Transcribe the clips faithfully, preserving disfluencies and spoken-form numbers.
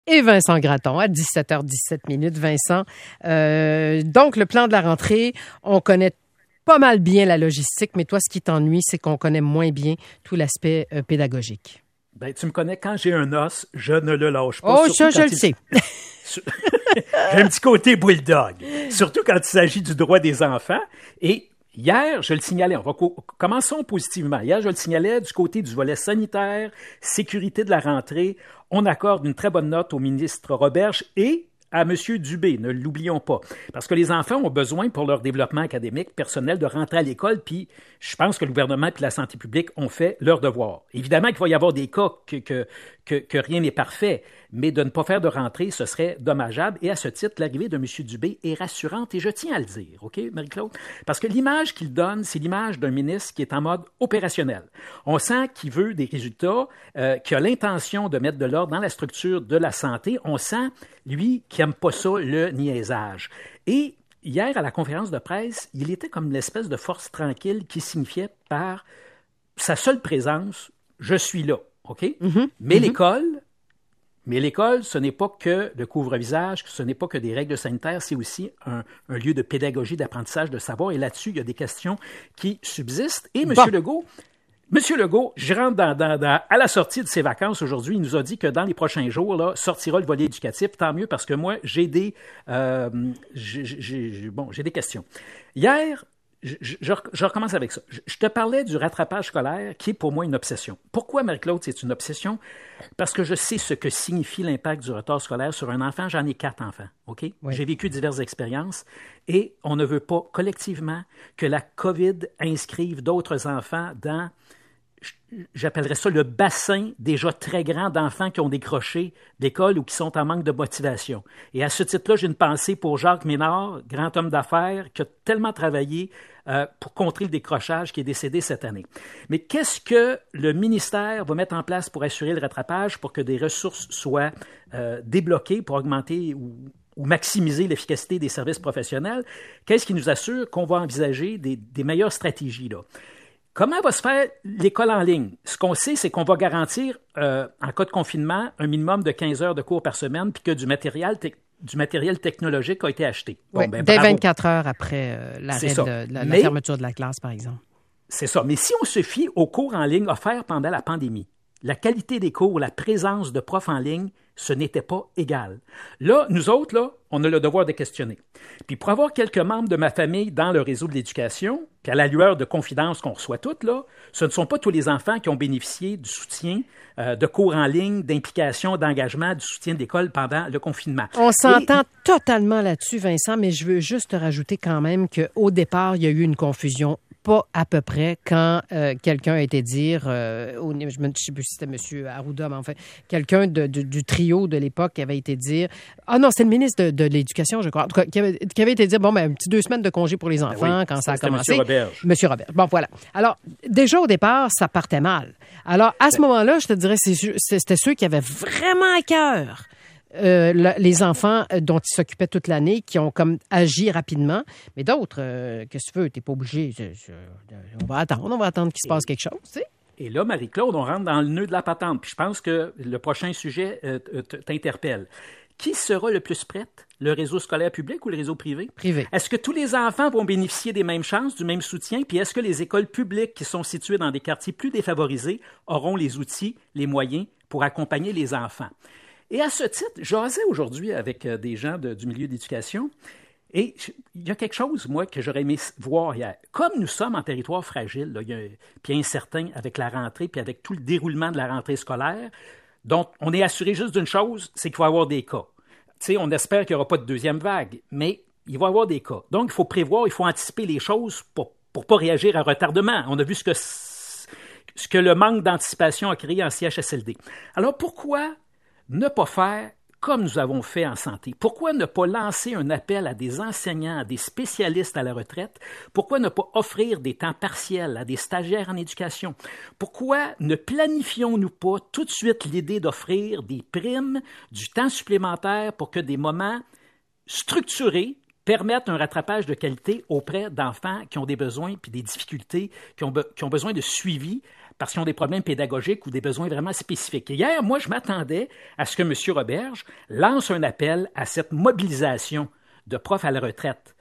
Et Vincent Gratton à dix-sept heures dix-sept minutes. Vincent, euh, donc le plan de la rentrée, on connaît pas mal bien la logistique, mais toi, ce qui t'ennuie, c'est qu'on connaît moins bien tout l'aspect euh, pédagogique. Ben, tu me connais, quand j'ai un os, je ne le lâche pas. Oh, ça, je le il... sais. J'ai un petit côté bulldog, surtout quand il s'agit du droit des enfants. Et hier, je le signalais, on va co- commençons positivement. Hier, je le signalais du côté du volet sanitaire, sécurité de la rentrée. On accorde une très bonne note au ministre Roberge et à M. Dubé, ne l'oublions pas. Parce que les enfants ont besoin, pour leur développement académique, personnel, de rentrer à l'école, puis je pense que le gouvernement et la santé publique ont fait leur devoir. Évidemment qu'il va y avoir des cas que, que, que, que rien n'est parfait, mais de ne pas faire de rentrée, ce serait dommageable. Et à ce titre, l'arrivée de M. Dubé est rassurante, et je tiens à le dire, OK, Marie-Claude? Parce que l'image qu'il donne, c'est l'image d'un ministre qui est en mode opérationnel. On sent qu'il veut des résultats, euh, qu'il a l'intention de mettre de l'ordre dans la structure de la santé. On sent, lui, qui n'aime pas ça, le niaisage. Et hier, à la conférence de presse, il était comme l'espèce de force tranquille qui signifiait par sa seule présence, je suis là, OK? Mm-hmm. Mais mm-hmm. l'école... Mais l'école, ce n'est pas que le couvre-visage, ce n'est pas que des règles sanitaires, c'est aussi un, un lieu de pédagogie, d'apprentissage, de savoir. Et là-dessus, il y a des questions qui subsistent. Et M. Bon. Legault, M. Legault, je rentre dans, dans, dans, à la sortie de ses vacances aujourd'hui, il nous a dit que dans les prochains jours, là, sortira le volet éducatif. Tant mieux, parce que moi, j'ai des, euh, j'ai, j'ai, bon, j'ai des questions. Hier, Je, je, je recommence avec ça. Je, je te parlais du rattrapage scolaire qui est pour moi une obsession. Pourquoi, Marie-Claude, c'est une obsession? Parce que je sais ce que signifie l'impact du retard scolaire sur un enfant. J'en ai quatre enfants, OK? Oui. J'ai vécu diverses expériences et on ne veut pas collectivement que la COVID inscrive d'autres enfants dans, j'appellerais ça le bassin déjà très grand d'enfants qui ont décroché d'école ou qui sont en manque de motivation. Et à ce titre-là, j'ai une pensée pour Jacques Ménard, grand homme d'affaires, qui a tellement travaillé euh, pour contrer le décrochage, qui est décédé cette année. Mais qu'est-ce que le ministère va mettre en place pour assurer le rattrapage, pour que des ressources soient euh, débloquées, pour augmenter ou, ou maximiser l'efficacité des services professionnels? Qu'est-ce qui nous assure qu'on va envisager des, des meilleures stratégies là? Comment va se faire l'école en ligne? Ce qu'on sait, c'est qu'on va garantir, euh, en cas de confinement, un minimum de quinze heures de cours par semaine, puis que du matériel, te- du matériel technologique a été acheté. Bon, oui, ben, dès vingt-quatre heures après euh, l'arrêt de, de la, la fermeture de la classe, par exemple. C'est ça. Mais si on se fie aux cours en ligne offerts pendant la pandémie, la qualité des cours, la présence de profs en ligne, ce n'était pas égal. Là, nous autres, là, on a le devoir de questionner. Puis pour avoir quelques membres de ma famille dans le réseau de l'éducation, puis à la lueur de confidences qu'on reçoit toutes, là, ce ne sont pas tous les enfants qui ont bénéficié du soutien euh, de cours en ligne, d'implication, d'engagement, du soutien de l'école pendant le confinement. On s'entend Et... totalement là-dessus, Vincent, mais je veux juste rajouter quand même qu'au départ, il y a eu une confusion. Pas à peu près quand euh, quelqu'un a été dire, euh, au, je ne sais plus si c'était M. Arruda, mais enfin, quelqu'un de, de, du trio de l'époque avait été dire, ah non, c'est le ministre de, de l'Éducation, je crois, en tout cas, qui avait, qui avait été dire, bon, ben, un petit deux semaines de congé pour les enfants, ben oui, quand ça a commencé. M. Roberge. M. Robert. Bon, voilà. Alors, déjà au départ, ça partait mal. Alors, à ce ben... moment-là, je te dirais, c'est, c'était ceux qui avaient vraiment à cœur Euh, le, les enfants dont ils s'occupaient toute l'année, qui ont comme agi rapidement. Mais d'autres, euh, qu'est-ce que tu veux? T'es pas obligé. C'est, c'est, on va attendre, on va attendre qu'il se passe quelque chose, tu sais. Et là, Marie-Claude, on rentre dans le nœud de la patente. Puis je pense que le prochain sujet euh, t'interpelle. Qui sera le plus prête? Le réseau scolaire public ou le réseau privé? Privé. Est-ce que tous les enfants vont bénéficier des mêmes chances, du même soutien? Puis est-ce que les écoles publiques qui sont situées dans des quartiers plus défavorisés auront les outils, les moyens pour accompagner les enfants? Et à ce titre, j'osais aujourd'hui avec des gens de, du milieu d'éducation et il y a quelque chose, moi, que j'aurais aimé voir hier. Comme nous sommes en territoire fragile, là, il y a, puis incertain avec la rentrée, puis avec tout le déroulement de la rentrée scolaire, donc on est assuré juste d'une chose, c'est qu'il va y avoir des cas. Tu sais, on espère qu'il n'y aura pas de deuxième vague, mais il va y avoir des cas. Donc, il faut prévoir, il faut anticiper les choses pour ne pas réagir à retardement. On a vu ce que, ce que le manque d'anticipation a créé en C H S L D. Alors, pourquoi ne pas faire comme nous avons fait en santé? Pourquoi ne pas lancer un appel à des enseignants, à des spécialistes à la retraite? Pourquoi ne pas offrir des temps partiels à des stagiaires en éducation? Pourquoi ne planifions-nous pas tout de suite l'idée d'offrir des primes, du temps supplémentaire pour que des moments structurés permettent un rattrapage de qualité auprès d'enfants qui ont des besoins puis des difficultés, qui ont, be- qui ont besoin de suivi parce qu'ils ont des problèmes pédagogiques ou des besoins vraiment spécifiques. Et hier, moi, je m'attendais à ce que M. Roberge lance un appel à cette mobilisation de profs à la retraite.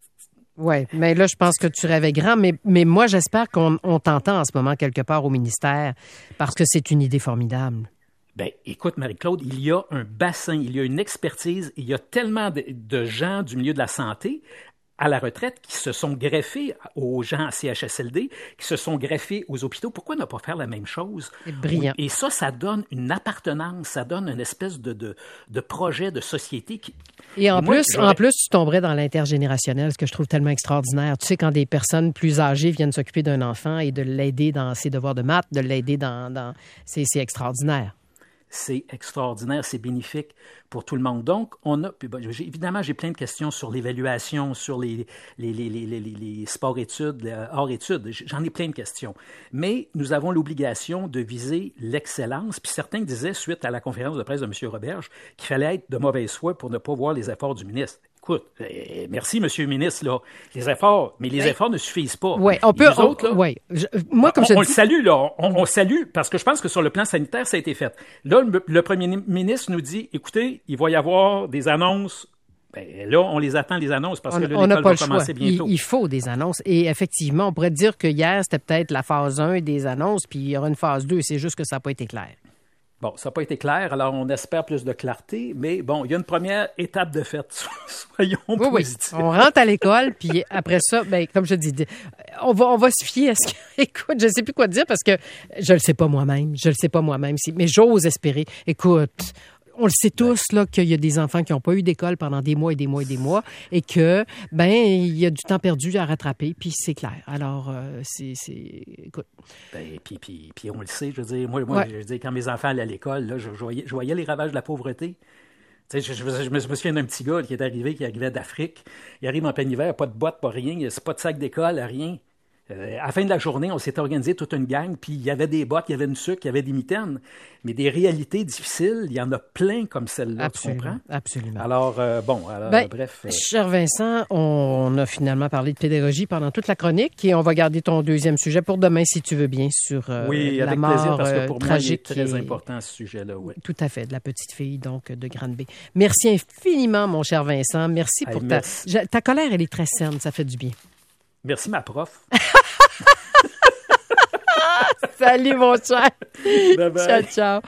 Oui, mais là, je pense que tu rêvais grand, mais, mais moi, j'espère qu'on on t'entend en ce moment quelque part au ministère, parce que c'est une idée formidable. Ben, écoute, Marie-Claude, il y a un bassin, il y a une expertise, il y a tellement de, de gens du milieu de la santé à la retraite qui se sont greffés aux gens à C H S L D, qui se sont greffés aux hôpitaux. Pourquoi ne pas faire la même chose? C'est brillant. Et ça, ça donne une appartenance, ça donne une espèce de, de, de projet de société. Qui... Et en, Et moi, plus, j'aurais... en plus, tu tomberais dans l'intergénérationnel, ce que je trouve tellement extraordinaire. Tu sais, quand des personnes plus âgées viennent s'occuper d'un enfant et de l'aider dans ses devoirs de maths, de l'aider dans... dans... C'est, c'est extraordinaire. C'est extraordinaire, c'est bénéfique pour tout le monde. Donc, on a, puis, ben, j'ai, évidemment, j'ai plein de questions sur l'évaluation, sur les, les, les, les, les, les sports-études, les hors-études. J'en ai plein de questions. Mais nous avons l'obligation de viser l'excellence. Puis certains disaient, suite à la conférence de presse de M. Roberge, qu'il fallait être de mauvaise foi pour ne pas voir les efforts du ministre. Écoute, euh, merci, Monsieur le ministre, là. Les efforts, mais les hey. efforts ne suffisent pas. Oui, on peut. On, autres, là, ouais. je, moi, comme on, je on dis... le salue, là. On, on salue, parce que je pense que sur le plan sanitaire, ça a été fait. Là, le, le premier ministre nous dit, écoutez, il va y avoir des annonces. Ben, là, on les attend, les annonces, parce on, que là, on l'école pas va le commencer choix. bientôt. Il, il faut des annonces. Et effectivement, on pourrait dire que hier, c'était peut-être la phase un des annonces, puis il y aura une phase deux. C'est juste que ça n'a pas été clair. Bon, ça n'a pas été clair, alors on espère plus de clarté, mais bon, il y a une première étape de fait. Soyons oui, positifs. Oui. On rentre à l'école, puis après ça, ben, comme je dis, on va, on va se fier à ce que... Écoute, je ne sais plus quoi dire parce que je ne le sais pas moi-même, je ne le sais pas moi-même, mais j'ose espérer. Écoute... On le sait tous là qu'il y a des enfants qui n'ont pas eu d'école pendant des mois et des mois et des mois et que ben il y a du temps perdu à rattraper, puis c'est clair. Alors euh, c'est c'est écoute. Ben, puis puis puis on le sait, je veux dire moi moi ouais. je veux dire quand mes enfants allaient à l'école là, je, je voyais je voyais les ravages de la pauvreté. Tu sais, je, je, je, me, je me souviens d'un petit gars qui est arrivé qui arrivait d'Afrique, il arrive en plein hiver, pas de boîte, pas rien, c'est pas de sac d'école, rien. Euh, à la fin de la journée, on s'était organisé toute une gang, puis il y avait des bottes, il y avait une sucre, il y avait des mitaines, mais des réalités difficiles, il y en a plein comme celle-là, absolument, tu comprends? Absolument. Alors, euh, bon, alors, ben, bref. Euh... Cher Vincent, on a finalement parlé de pédagogie pendant toute la chronique et on va garder ton deuxième sujet pour demain, si tu veux bien, sur euh, oui, la avec mort plaisir, parce que pour tragique. Moi, il est très et... important, ce sujet-là, oui. Tout à fait, de la petite fille, donc, de Granby. Merci infiniment, mon cher Vincent. Merci pour hey, ta... Merci. Ta colère, elle est très saine, ça fait du bien. Merci, ma prof. Salut, mon cher. Bye bye. Ciao, ciao.